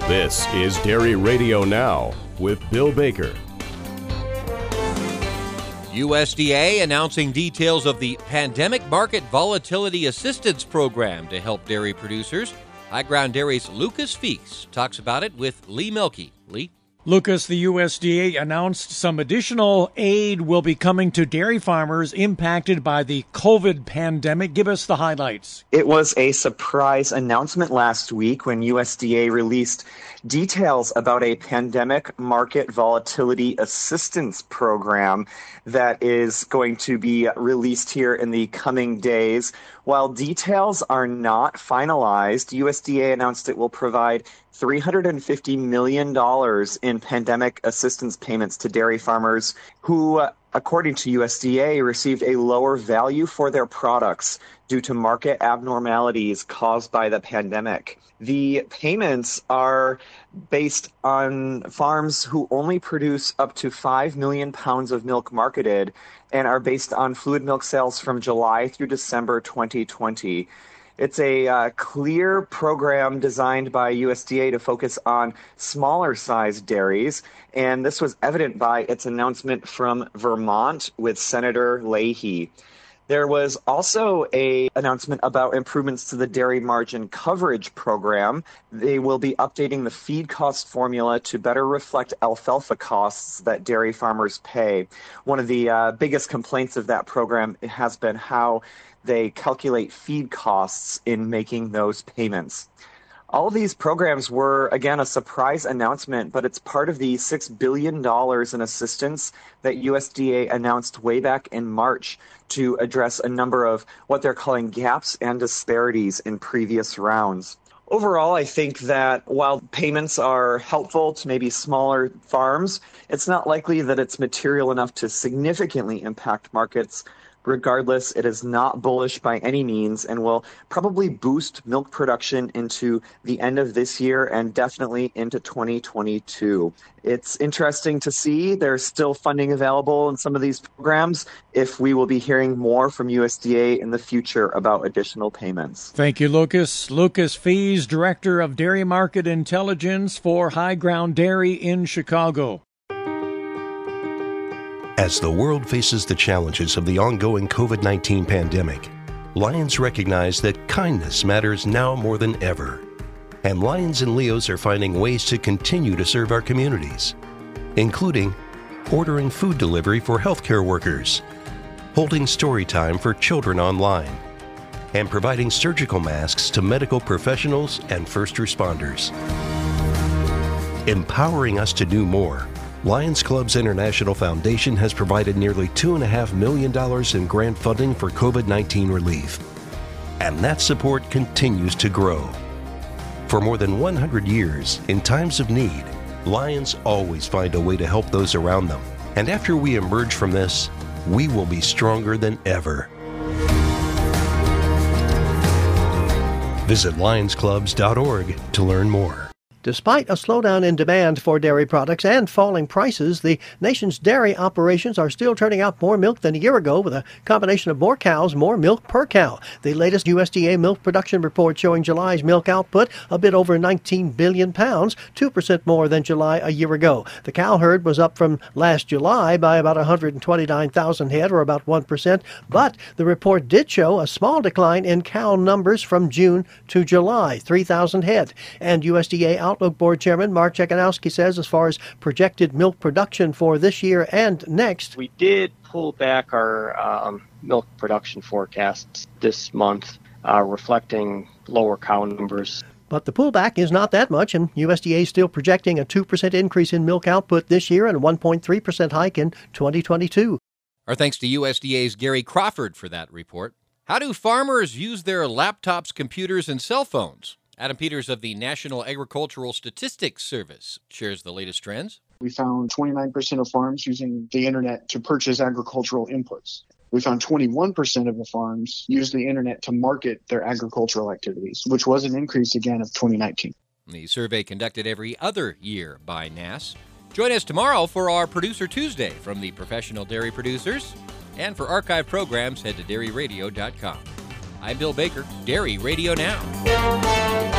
This is Dairy Radio Now with Bill Baker. USDA announcing details of the Pandemic Market Volatility Assistance Program to help dairy producers. High Ground Dairy's Lucas Feeks talks about it with Lee Mielke. Lee? Lucas, the USDA announced some additional aid will be coming to dairy farmers impacted by the COVID pandemic. Give us the highlights. It was a surprise announcement last week when USDA released details about a pandemic market volatility assistance program that is going to be released here in the coming days. While details are not finalized, USDA announced it will provide $350 million in pandemic assistance payments to dairy farmers who, according to USDA, received a lower value for their products due to market abnormalities caused by the pandemic. The payments are based on farms who only produce up to 5 million pounds of milk marketed and are based on fluid milk sales from July through December 2020. It's a clear program designed by USDA to focus on smaller sized dairies, and this was evident by its announcement from Vermont with Senator Leahy. There was also an announcement about improvements to the dairy margin coverage program. They will be updating the feed cost formula to better reflect alfalfa costs that dairy farmers pay. One of the biggest complaints of that program has been how they calculate feed costs in making those payments. All of these programs were, again, a surprise announcement, but it's part of the $6 billion in assistance that USDA announced way back in March to address a number of what they're calling gaps and disparities in previous rounds. Overall, I think that while payments are helpful to maybe smaller farms, it's not likely that it's material enough to significantly impact markets. Regardless, it is not bullish by any means and will probably boost milk production into the end of this year and definitely into 2022. It's interesting to see there's still funding available in some of these programs if we will be hearing more from USDA in the future about additional payments. Thank you, Lucas. Lucas Fees, Director of Dairy Market Intelligence for High Ground Dairy in Chicago. As the world faces the challenges of the ongoing COVID-19 pandemic, Lions recognize that kindness matters now more than ever. And Lions and Leos are finding ways to continue to serve our communities, including ordering food delivery for healthcare workers, holding story time for children online, and providing surgical masks to medical professionals and first responders. Empowering us to do more, Lions Clubs International Foundation has provided nearly $2.5 million in grant funding for COVID-19 relief. And that support continues to grow. For more than 100 years, in times of need, Lions always find a way to help those around them. And after we emerge from this, we will be stronger than ever. Visit lionsclubs.org to learn more. Despite a slowdown in demand for dairy products and falling prices, the nation's dairy operations are still turning out more milk than a year ago with a combination of more cows, more milk per cow. The latest USDA milk production report showing July's milk output a bit over 19 billion pounds, 2% more than July a year ago. The cow herd was up from last July by about 129,000 head, or about 1%, but the report did show a small decline in cow numbers from June to July, 3,000 head. And USDA Outlook Board Chairman Mark Chekhanowski says as far as projected milk production for this year and next, we did pull back our milk production forecasts this month, reflecting lower cow numbers. But the pullback is not that much, and USDA is still projecting a 2% increase in milk output this year and a 1.3% hike in 2022. Our thanks to USDA's Gary Crawford for that report. How do farmers use their laptops, computers, and cell phones? Adam Peters of the National Agricultural Statistics Service shares the latest trends. We found 29% of farms using the internet to purchase agricultural inputs. We found 21% of the farms use the internet to market their agricultural activities, which was an increase again of 2019. The survey conducted every other year by NASS. Join us tomorrow for our Producer Tuesday from the Professional Dairy Producers. And for archive programs, head to dairyradio.com. I'm Bill Baker, Dairy Radio Now.